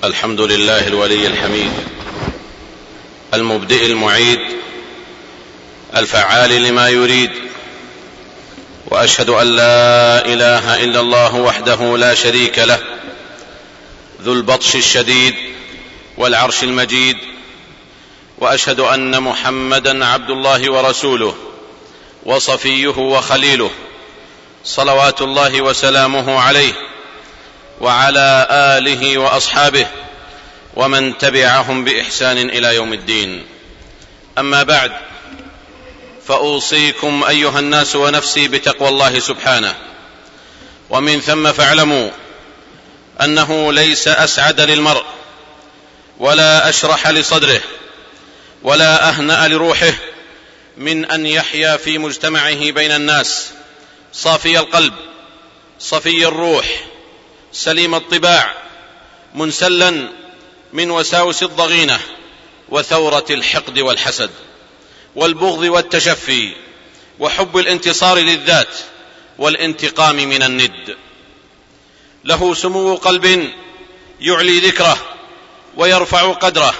الحمد لله الولي الحميد المبدئ المعيد الفعال لما يريد، وأشهد أن لا إله إلا الله وحده لا شريك له ذو البطش الشديد والعرش المجيد، وأشهد أن محمدا عبد الله ورسوله وصفيه وخليله صلوات الله وسلامه عليه وعلى آله وأصحابه ومن تبعهم بإحسان إلى يوم الدين. أما بعد، فأوصيكم أيها الناس ونفسي بتقوى الله سبحانه، ومن ثم فاعلموا أنه ليس أسعد للمرء ولا أشرح لصدره ولا أهنأ لروحه من أن يحيا في مجتمعه بين الناس صافي القلب صفي الروح سليم الطباع، منسلا من وساوس الضغينة وثورة الحقد والحسد والبغض والتشفي وحب الانتصار للذات والانتقام من الند. له سمو قلب يعلي ذكره ويرفع قدره،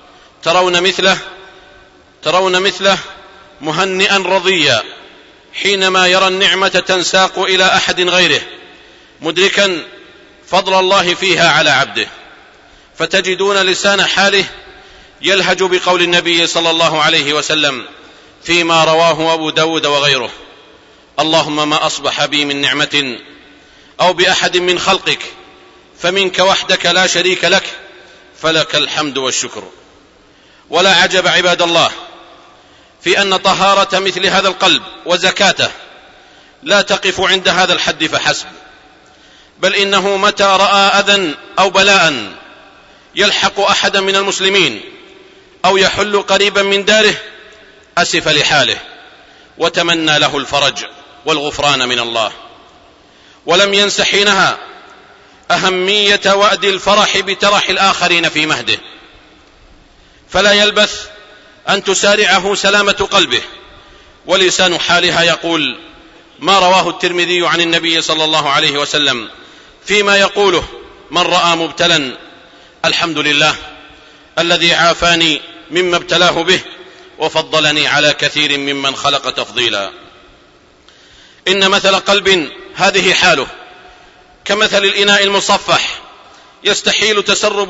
ترون مثله مهنئا رضيا حينما يرى النعمة تنساق إلى أحد غيره، مدركا فضل الله فيها على عبده، فتجدون لسان حاله يلهج بقول النبي صلى الله عليه وسلم فيما رواه أبو داود وغيره: اللهم ما أصبح بي من نعمة أو بأحد من خلقك فمنك وحدك لا شريك لك، فلك الحمد والشكر. ولا عجب عباد الله في أن طهارة مثل هذا القلب وزكاته لا تقف عند هذا الحد فحسب، بل إنه متى رأى أذى أو بلاء يلحق أحدا من المسلمين أو يحل قريبا من داره أسف لحاله وتمنى له الفرج والغفران من الله، ولم ينس حينها أهمية وأد الفرح بترح الآخرين في مهده، فلا يلبث أن تسارعه سلامة قلبه. ولسان حالها يقول ما رواه الترمذي عن النبي صلى الله عليه وسلم فيما يقوله من رأى مبتلا: الحمد لله الذي عافاني مما ابتلاه به وفضلني على كثير ممن خلق تفضيلا. إن مثل قلب هذه حاله كمثل الإناء المصفح يستحيل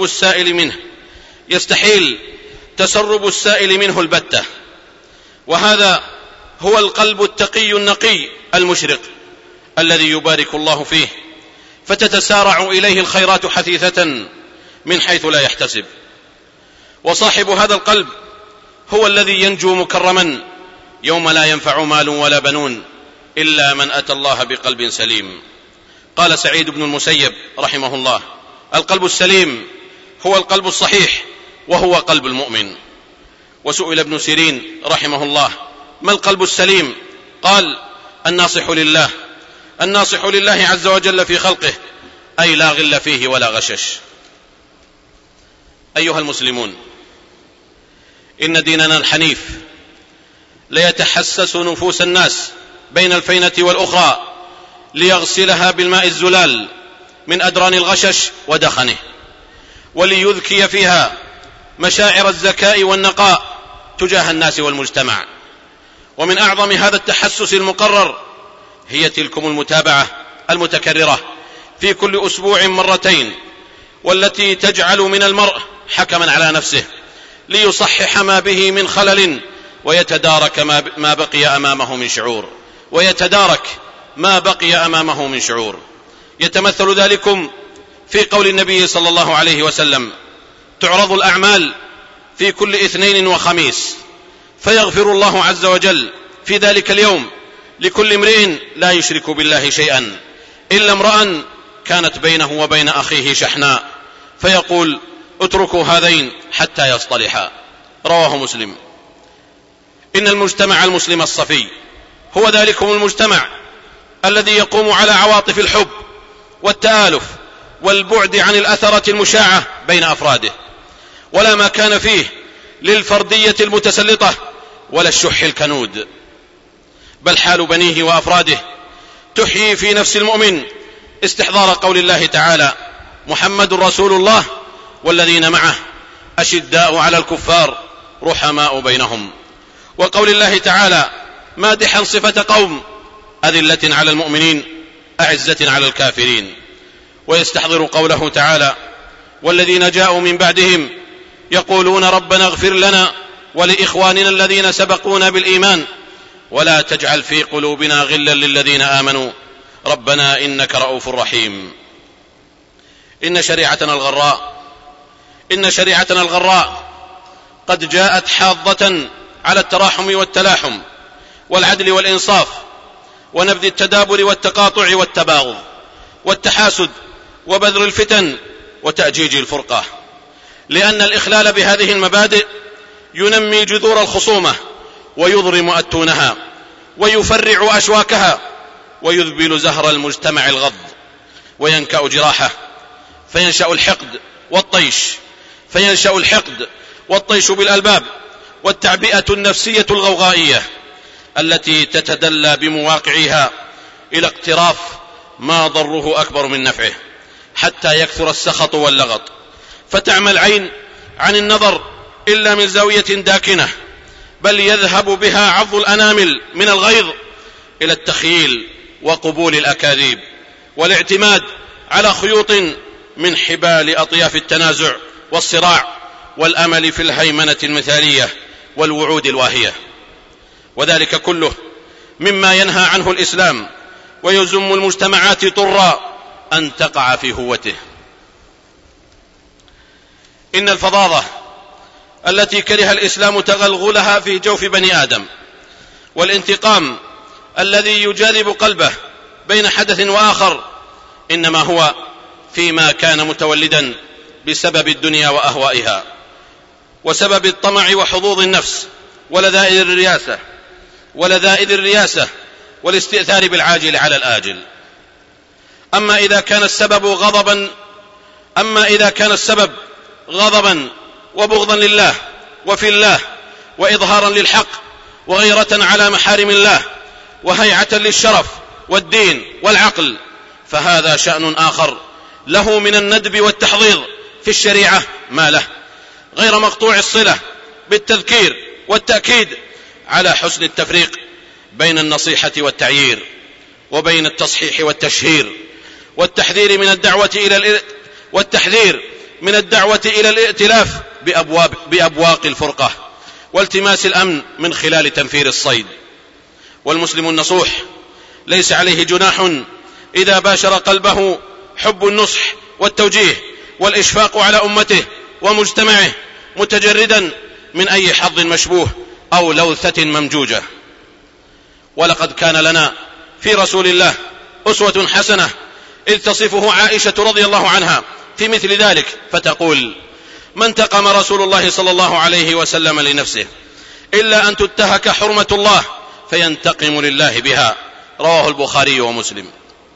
تسرب السائل منه البتة، وهذا هو القلب التقي النقي المشرق الذي يبارك الله فيه، فتتسارع إليه الخيرات حثيثة من حيث لا يحتسب. وصاحب هذا القلب هو الذي ينجو مكرما يوم لا ينفع مال ولا بنون إلا من أتى الله بقلب سليم. قال سعيد بن المسيب رحمه الله: القلب السليم هو القلب الصحيح وهو قلب المؤمن. وسئل ابن سيرين رحمه الله: ما القلب السليم؟ قال: الناصح لله عز وجل في خلقه، أي لا غل فيه ولا غشش. أيها المسلمون، إن ديننا الحنيف ليتحسس نفوس الناس بين الفينة والأخرى ليغسلها بالماء الزلال من أدران الغشش ودخنه، وليذكي فيها مشاعر الزكاء والنقاء تجاه الناس والمجتمع. ومن أعظم هذا التحسس المقرر هي تلكم المتابعة المتكررة في كل أسبوع مرتين، والتي تجعل من المرء حكما على نفسه ليصحح ما به من خلل ويتدارك ما بقي أمامه من شعور. يتمثل ذلكم في قول النبي صلى الله عليه وسلم: تعرض الأعمال في كل اثنين وخميس، فيغفر الله عز وجل في ذلك اليوم لكل امرئ لا يشرك بالله شيئا إلا امرأ كانت بينه وبين أخيه شحناء، فيقول: اتركوا هذين حتى يصطلحا. رواه مسلم. إن المجتمع المسلم الصفي هو ذلكم المجتمع الذي يقوم على عواطف الحب والتآلف والبعد عن الأثرة المشاعة بين أفراده، ولا ما كان فيه للفردية المتسلطة ولا الشح الكنود، بل حال بنيه وأفراده تحيي في نفس المؤمن استحضار قول الله تعالى: محمد رسول الله والذين معه أشداء على الكفار رحماء بينهم. وقول الله تعالى مادحا صفة قوم أذلة على المؤمنين أعزة على الكافرين. ويستحضر قوله تعالى والذين جاءوا من بعدهم يقولون ربنا اغفر لنا ولإخواننا الذين سبقونا بالإيمان ولا تجعل في قلوبنا غلا للذين آمنوا ربنا إنك رؤوف رحيم. إن شريعتنا الغراء قد جاءت حاضة على التراحم والتلاحم والعدل والإنصاف ونبذ التدابر والتقاطع والتباغض والتحاسد وبذر الفتن وتأجيج الفرقة، لأن الإخلال بهذه المبادئ ينمي جذور الخصومة ويضرم أتونها ويفرع أشواكها ويذبل زهر المجتمع الغض وينكأ جراحه فينشأ الحقد والطيش بالألباب والتعبئة النفسية الغوغائية التي تتدلى بمواقعها إلى اقتراف ما ضره أكبر من نفعه حتى يكثر السخط واللغط، فتعمى العين عن النظر إلا من زاوية داكنة، بل يذهب بها عض الأنامل من الغيظ إلى التخييل وقبول الأكاذيب والاعتماد على خيوط من حبال أطياف التنازع والصراع والأمل في الهيمنة المثالية والوعود الواهية. وذلك كله مما ينهى عنه الإسلام ويزم المجتمعات طرا أن تقع في هوته. إن الفظاظة التي كره الإسلام تغلغلها في جوف بني آدم والانتقام الذي يجاذب قلبه بين حدث وآخر إنما هو فيما كان متولدا بسبب الدنيا وأهوائها وسبب الطمع وحظوظ النفس ولذائذ الرياسة والاستئثار بالعاجل على الآجل. أما إذا كان السبب غضبا وبغضا لله وفي الله وإظهارا للحق وغيرة على محارم الله وهيعة للشرف والدين والعقل فهذا شأن آخر له من الندب والتحضيض في الشريعة ما له، غير مقطوع الصلة بالتذكير والتأكيد على حسن التفريق بين النصيحة والتعيير وبين التصحيح والتشهير والتحذير من الدعوة إلى الائتلاف بأبواق الفرقة والتماس الأمن من خلال تنفير الصيد. والمسلم النصوح ليس عليه جناح إذا باشر قلبه حب النصح والتوجيه والإشفاق على أمته ومجتمعه متجردا من أي حظ مشبوه أو لوثة ممجوجة. ولقد كان لنا في رسول الله أسوة حسنة إذ تصفه عائشة رضي الله عنها في مثل ذلك فتقول ما انتقم رسول الله صلى الله عليه وسلم لنفسه إلا أن تنتهك حرمة الله فينتقم لله بها، رواه البخاري ومسلم.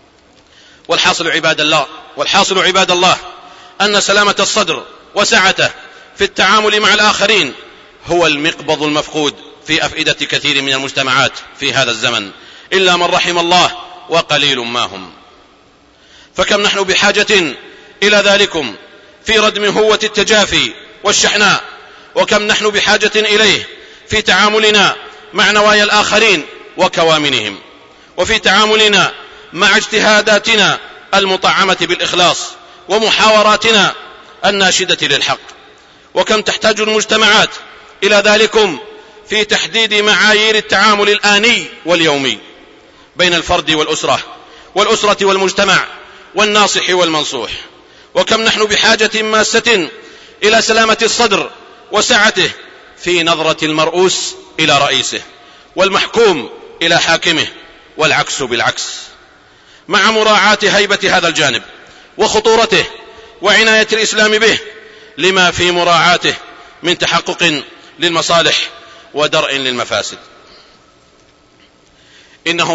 والحاصل عباد الله أن سلامة الصدر وسعته في التعامل مع الآخرين هو المقبض المفقود في أفئدة كثير من المجتمعات في هذا الزمن إلا من رحم الله وقليل ما هم. فكم نحن بحاجة إلى ذلكم في ردم هوة التجافي والشحناء، وكم نحن بحاجة إليه في تعاملنا مع نوايا الآخرين وكوامنهم، وفي تعاملنا مع اجتهاداتنا المطعمة بالإخلاص ومحاوراتنا الناشدة للحق. وكم تحتاج المجتمعات إلى ذلكم في تحديد معايير التعامل الآني واليومي بين الفرد والأسرة والمجتمع والناصح والمنصوح. وكم نحن بحاجة ماسة إلى سلامة الصدر وسعته في نظرة المرؤوس إلى رئيسه والمحكوم إلى حاكمه والعكس بالعكس، مع مراعاة هيبة هذا الجانب وخطورته وعناية الإسلام به لما في مراعاته من تحقق للمصالح ودرء للمفاسد. إنه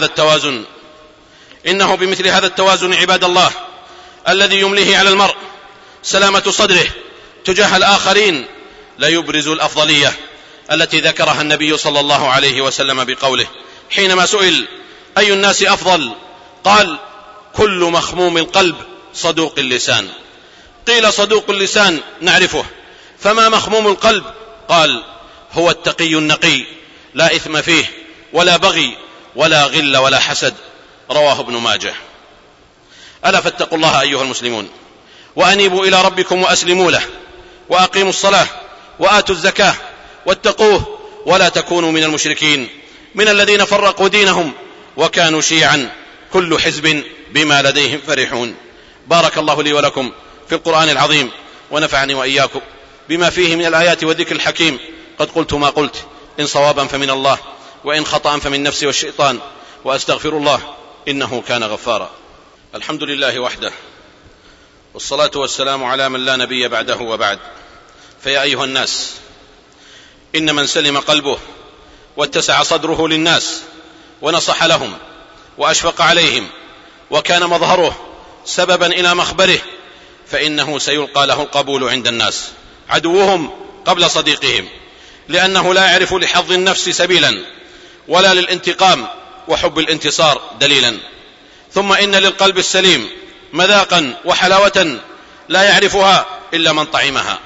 بمثل هذا التوازن عباد الله الذي يمليه على المرء سلامة صدره تجاه الآخرين لا يبرز الأفضلية التي ذكرها النبي صلى الله عليه وسلم بقوله حينما سئل أي الناس أفضل قال كل مخموم القلب صدوق اللسان. قيل صدوق اللسان نعرفه، فما مخموم القلب؟ قال هو التقي النقي، لا إثم فيه ولا بغي ولا غل ولا حسد. رواه ابن ماجه. ألا فاتقوا الله أيها المسلمون، وأنيبوا إلى ربكم وأسلموا له، وأقيموا الصلاة وآتوا الزكاة واتقوه، ولا تكونوا من المشركين من الذين فرقوا دينهم وكانوا شيعا كل حزب بما لديهم فرحون. بارك الله لي ولكم في القرآن العظيم، ونفعني وإياكم بما فيه من الآيات والذكر الحكيم. قد قلت ما قلت، إن صوابا فمن الله، وإن خطأ فمن نفسي والشيطان، وأستغفر الله إنه كان غفارا. الحمد لله وحده، والصلاة والسلام على من لا نبي بعده وبعد. فيا أيها الناس، إن من سلم قلبه واتسع صدره للناس ونصح لهم وأشفق عليهم وكان مظهره سببا إلى مخبره، فإنه سيلقى له القبول عند الناس، عدوهم قبل صديقهم، لأنه لا يعرف لحظ النفس سبيلا، ولا للانتقام وحب الانتصار دليلا. ثم إن للقلب السليم مذاقا وحلاوة لا يعرفها إلا من طعمها.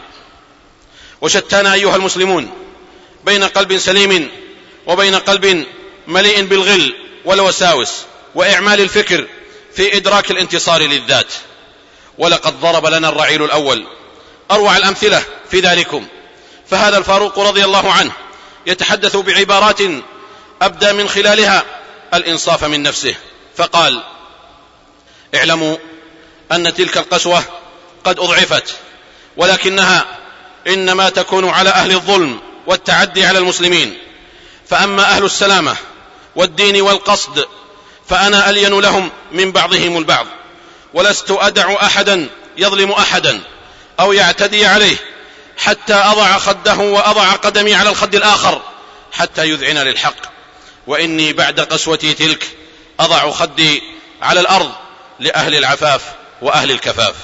وشتان أيها المسلمون بين قلب سليم وبين قلب مليء بالغل والوساوس وإعمال الفكر في إدراك الانتصار للذات. ولقد ضرب لنا الرعيل الأول أروع الأمثلة في ذلكم، فهذا الفاروق رضي الله عنه يتحدث بعبارات أبدى من خلالها الإنصاف من نفسه، فقال: اعلموا أن تلك القسوة قد أضعفت، ولكنها إنما تكون على أهل الظلم والتعدي على المسلمين، فأما أهل السلامة والدين والقصد فأنا ألين لهم من بعضهم البعض، ولست أدع أحدا يظلم أحدا أو يعتدي عليه حتى أضع خده وأضع قدمي على الخد الآخر حتى يذعن للحق، وإني بعد قسوتي تلك أضع خدي على الأرض لأهل العفاف وأهل الكفاف.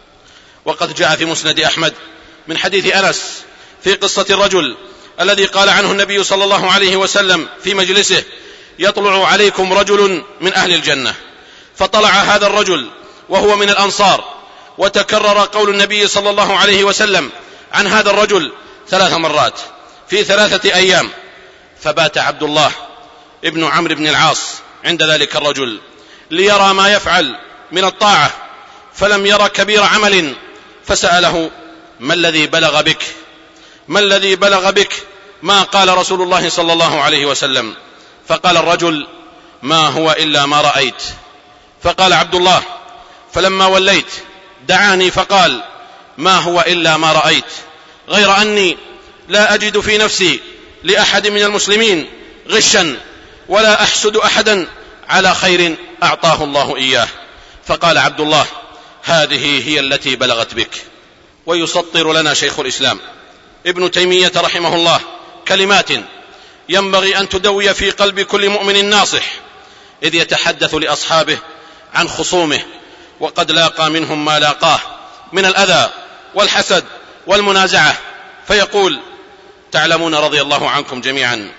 وقد جاء في مسند أحمد من حديث أنس في قصة الرجل الذي قال عنه النبي صلى الله عليه وسلم في مجلسه: يطلع عليكم رجل من أهل الجنة. فطلع هذا الرجل وهو من الأنصار، وتكرر قول النبي صلى الله عليه وسلم عن هذا الرجل 3 مرات في 3 أيام. فبات عبد الله ابن عمرو بن العاص عند ذلك الرجل ليرى ما يفعل من الطاعة، فلم ير كبير عمل، فسأله: ما الذي بلغ بك؟ ما الذي بلغ بك ما قال رسول الله صلى الله عليه وسلم؟ فقال الرجل: ما هو إلا ما رأيت. فقال عبد الله: فلما وليت دعاني فقال: ما هو إلا ما رأيت، غير أني لا أجد في نفسي لأحد من المسلمين غشا، ولا أحسد أحدا على خير أعطاه الله إياه. فقال عبد الله: هذه هي التي بلغت بك. ويسطر لنا شيخ الإسلام ابن تيمية رحمه الله كلمات ينبغي أن تدوي في قلب كل مؤمن ناصح، إذ يتحدث لأصحابه عن خصومه، وقد لاقى منهم ما لاقاه من الأذى والحسد والمنازعة، فيقول: تعلمون رضي الله عنكم جميعا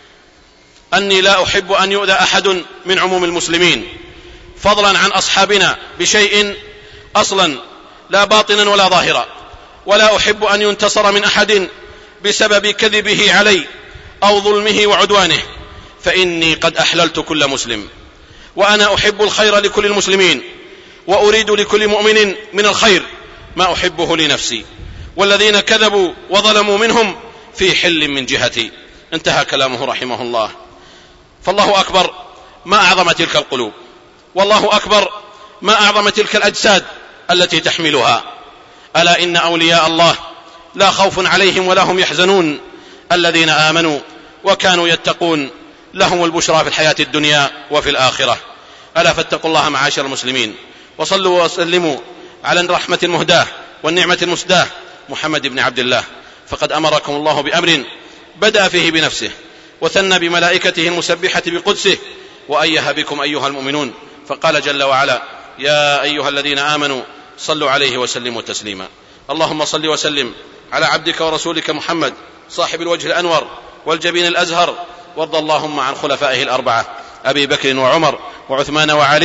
أني لا أحب أن يؤذى أحد من عموم المسلمين، فضلا عن أصحابنا بشيء أصلا لا باطنا ولا ظاهرا، ولا أحب أن ينتصر من أحد بسبب كذبه علي أو ظلمه وعدوانه، فإني قد أحللت كل مسلم، وأنا أحب الخير لكل المسلمين، وأريد لكل مؤمن من الخير ما أحبه لنفسي، والذين كذبوا وظلموا منهم في حل من جهتي. انتهى كلامه رحمه الله. فالله أكبر ما أعظم تلك القلوب، والله أكبر ما أعظم تلك الأجساد التي تحملها. ألا إن أولياء الله لا خوف عليهم ولا هم يحزنون، الذين آمنوا وكانوا يتقون لهم البشرى في الحياة الدنيا وفي الآخرة. ألا فاتقوا الله معاشر المسلمين، وصلوا وسلموا على الرحمة المهداة والنعمة المسداة محمد بن عبد الله، فقد أمركم الله بأمر بدأ فيه بنفسه، وثنى بملائكته المسبحة بقدسه، وأيه بكم أيها المؤمنون، فقال جل وعلا: يا أيها الذين آمنوا صلوا عليه وسلموا تسليما. اللهم صل وسلم على عبدك ورسولك محمد صاحب الوجه الأنور والجبين الأزهر، وارض اللهم عن خلفائه الأربعة أبي بكر وعمر وعثمان وعلي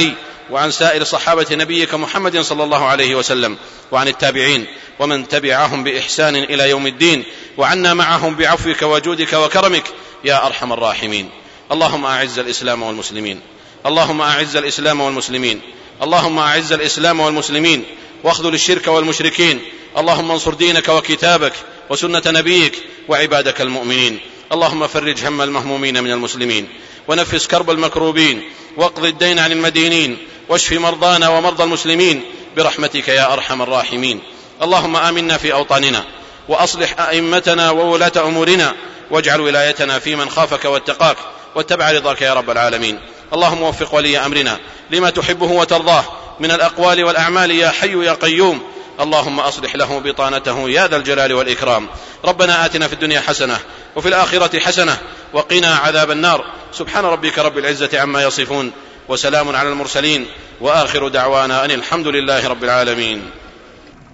وعن سائر صحابة نبيك محمد صلى الله عليه وسلم، وعن التابعين ومن تبعهم بإحسان إلى يوم الدين، وعنا معهم بعفوك وجودك وكرمك يا أرحم الراحمين. اللهم أعز الإسلام والمسلمين، اللهم أعز الإسلام والمسلمين، اللهم أعز الإسلام والمسلمين واخذل الشرك والمشركين. اللهم انصر دينك وكتابك وسنة نبيك وعبادك المؤمنين. اللهم فرج هم المهمومين من المسلمين، ونفس كرب المكروبين، واقض الدين عن المدينين، واشف مرضانا ومرضى المسلمين برحمتك يا أرحم الراحمين. اللهم آمنا في أوطاننا، وأصلح أئمتنا وولاة أمورنا، واجعل ولايتنا في من خافك واتقاك واتبع رضاك يا رب العالمين. اللهم وفق ولي أمرنا لما تحبه وترضاه من الأقوال والأعمال يا حي يا قيوم. اللهم أصلح له بطانته يا ذا الجلال والإكرام. ربنا آتنا في الدنيا حسنة وفي الآخرة حسنة وقنا عذاب النار. سبحان ربك رب العزة عما يصفون، وسلام على المرسلين، وآخر دعوانا أن الحمد لله رب العالمين.